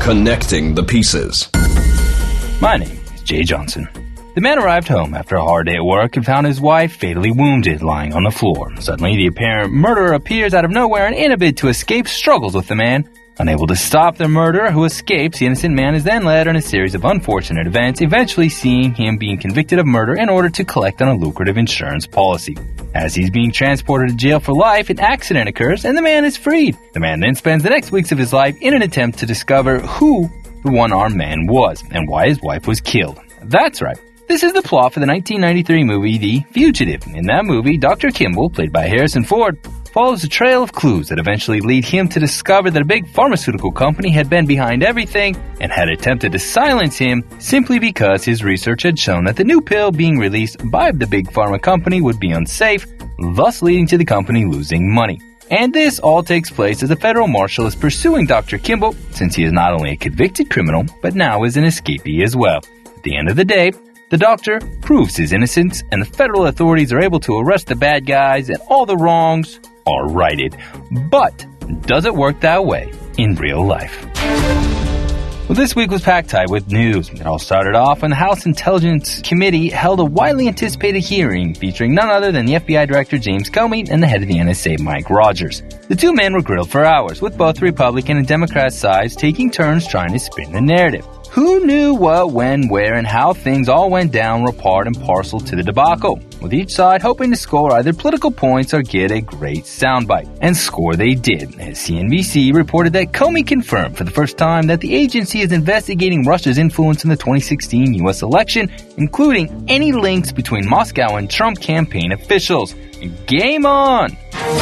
Connecting the pieces. My name is Jay Johnson. The man arrived home after a hard day at work and found his wife fatally wounded, lying on the floor. Suddenly, the apparent murderer appears out of nowhere and in a bid to escape, struggles with the man. Unable to stop the murderer who escapes, the innocent man is then led on a series of unfortunate events, eventually seeing him being convicted of murder in order to collect on a lucrative insurance policy. As he's being transported to jail for life, an accident occurs and the man is freed. The man then spends the next weeks of his life in an attempt to discover who the one-armed man was and why his wife was killed. That's right. This is the plot for the 1993 movie The Fugitive. In that movie, Dr. Kimball, played by Harrison Ford, follows a trail of clues that eventually lead him to discover that a big pharmaceutical company had been behind everything and had attempted to silence him simply because his research had shown that the new pill being released by the big pharma company would be unsafe, thus leading to the company losing money. And this all takes place as a federal marshal is pursuing Dr. Kimball, since he is not only a convicted criminal, but now is an escapee as well. At the end of the day, the doctor proves his innocence, and the federal authorities are able to arrest the bad guys, and all the wrongs are righted. But does it work that way in real life? Well, this week was packed tight with news. It all started off when the House Intelligence Committee held a widely anticipated hearing featuring none other than the FBI Director James Comey and the head of the NSA Mike Rogers. The two men were grilled for hours, with both Republican and Democrat sides taking turns trying to spin the narrative. Who knew what, when, where, and how things all went down were part and parcel to the debacle, with each side hoping to score either political points or get a great soundbite. And score they did, as CNBC reported that Comey confirmed for the first time that the agency is investigating Russia's influence in the 2016 U.S. election, including any links between Moscow and Trump campaign officials. Game on!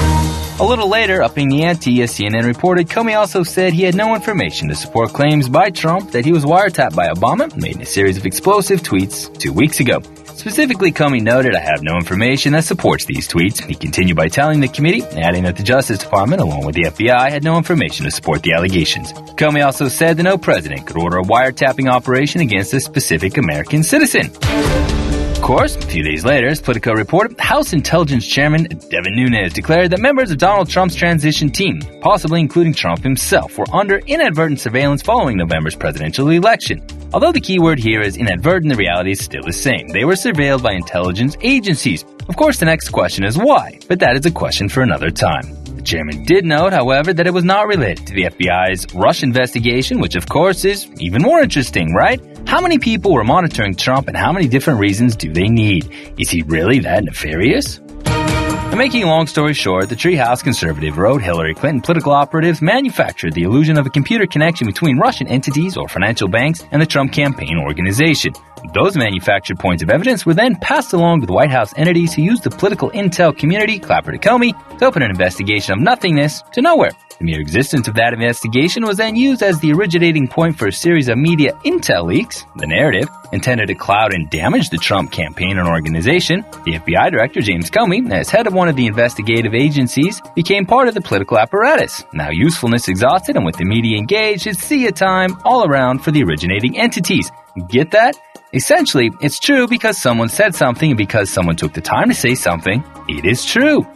A little later, upping the ante, as CNN reported, Comey also said he had no information to support claims by Trump that he was wiretapped by Obama, made in a series of explosive tweets 2 weeks ago. Specifically, Comey noted, "I have no information that supports these tweets." He continued by telling the committee, adding that the Justice Department, along with the FBI, had no information to support the allegations. Comey also said that no president could order a wiretapping operation against a specific American citizen. Of course, a few days later, as Politico reported, House Intelligence Chairman Devin Nunes declared that members of Donald Trump's transition team, possibly including Trump himself, were under inadvertent surveillance following November's presidential election. Although the key word here is inadvertent, the reality is still the same. They were surveilled by intelligence agencies. Of course, the next question is why, but that is a question for another time. The chairman did note, however, that it was not related to the FBI's Russia investigation, which of course is even more interesting, right? How many people were monitoring Trump and how many different reasons do they need? Is he really that nefarious? And making a long story short, the Treehouse conservative wrote Hillary Clinton political operatives manufactured the illusion of a computer connection between Russian entities or financial banks and the Trump campaign organization. Those manufactured points of evidence were then passed along to the White House entities who used the political intel community, Clapper to Comey, to open an investigation of nothingness to nowhere. The mere existence of that investigation was then used as the originating point for a series of media intel leaks, the narrative, intended to cloud and damage the Trump campaign and organization. The FBI Director James Comey, as head of one of the investigative agencies, became part of the political apparatus. Now usefulness exhausted and with the media engaged, it's see-ya time all around for the originating entities. Get that? Essentially, it's true because someone said something and because someone took the time to say something, it is true.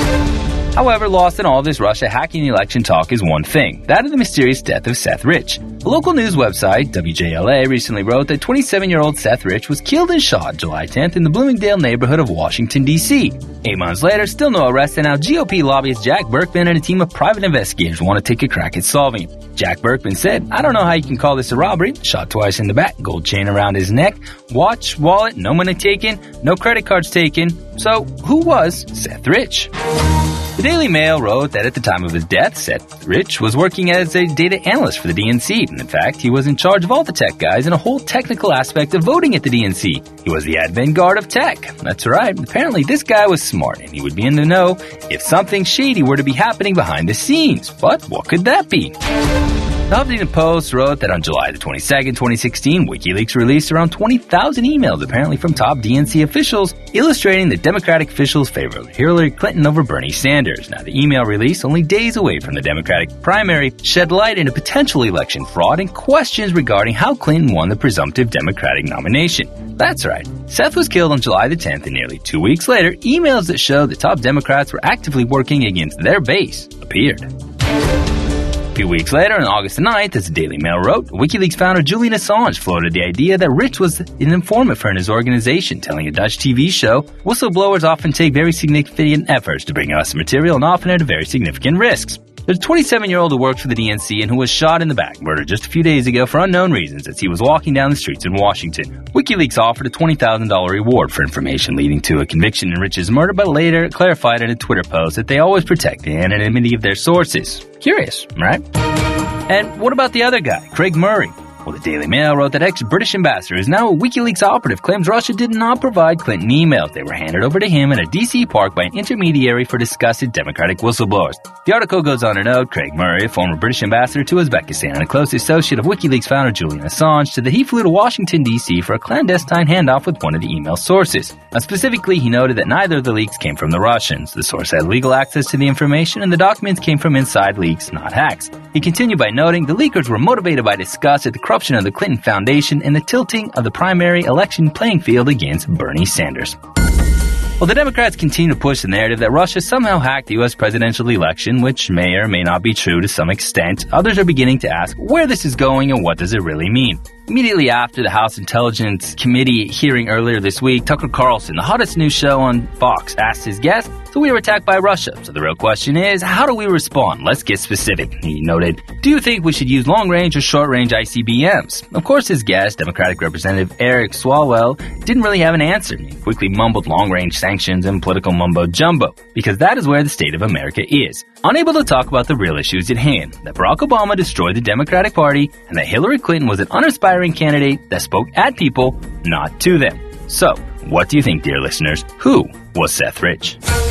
However, lost in all this Russia hacking the election talk is one thing, that of the mysterious death of Seth Rich. A local news website, WJLA, recently wrote that 27-year-old Seth Rich was killed and shot July 10th in the Bloomingdale neighborhood of Washington, D.C. 8 months later, still no arrest, and now GOP lobbyist Jack Burkman and a team of private investigators want to take a crack at solving it. Jack Burkman said, "I don't know how you can call this a robbery. Shot twice in the back, gold chain around his neck, watch, wallet, no money taken, no credit cards taken. So, who was Seth Rich?" The Daily Mail wrote that at the time of his death, Seth Rich was working as a data analyst for the DNC. In fact, he was in charge of all the tech guys and a whole technical aspect of voting at the DNC. He was the avant-garde of tech. That's right. Apparently, this guy was smart, and he would be in the know if something shady were to be happening behind the scenes. But what could that be? The Huffington Post wrote that on July the 22nd, 2016, WikiLeaks released around 20,000 emails, apparently from top DNC officials, illustrating that Democratic officials favored Hillary Clinton over Bernie Sanders. Now, the email release, only days away from the Democratic primary, shed light into potential election fraud and questions regarding how Clinton won the presumptive Democratic nomination. That's right. Seth was killed on July the 10th, and nearly 2 weeks later, emails that showed the top Democrats were actively working against their base appeared. few weeks later, on August 9th, as the Daily Mail wrote, WikiLeaks founder Julian Assange floated the idea that Rich was an informant for his organization, telling a Dutch TV show, whistleblowers often take very significant efforts to bring us material and often at very significant risks. There's a 27-year-old who worked for the DNC and who was shot in the back, murdered just a few days ago for unknown reasons as he was walking down the streets in Washington. WikiLeaks offered a $20,000 reward for information leading to a conviction in Rich's murder, but later clarified in a Twitter post that they always protect the anonymity of their sources. Curious, right? And what about the other guy, Craig Murray? Well, the Daily Mail wrote that ex-British ambassador, who is now a WikiLeaks operative, claims Russia did not provide Clinton emails. They were handed over to him in a D.C. park by an intermediary for disgusted Democratic whistleblowers. The article goes on to note Craig Murray, a former British ambassador to Uzbekistan and a close associate of WikiLeaks founder Julian Assange, said that he flew to Washington, D.C. for a clandestine handoff with one of the email sources. Specifically, he noted that neither of the leaks came from the Russians. The source had legal access to the information, and the documents came from inside leaks, not hacks. He continued by noting the leakers were motivated by disgust at the corruption of the Clinton Foundation and the tilting of the primary election playing field against Bernie Sanders. Well, the Democrats continue to push the narrative that Russia somehow hacked the U.S. presidential election, which may or may not be true to some extent. Others are beginning to ask where this is going and what does it really mean. Immediately after the House Intelligence Committee hearing earlier this week, Tucker Carlson, the hottest news show on Fox, asked his guest, so we were attacked by Russia. So the real question is, how do we respond? Let's get specific. He noted, do you think we should use long-range or short-range ICBMs? Of course, his guest, Democratic Representative Eric Swalwell, didn't really have an answer. He quickly mumbled long-range sanctions and political mumbo-jumbo, because that is where the state of America is. Unable to talk about the real issues at hand, that Barack Obama destroyed the Democratic Party, and that Hillary Clinton was an unaspiring candidate that spoke at people, not to them. So, what do you think, dear listeners? Who was Seth Rich?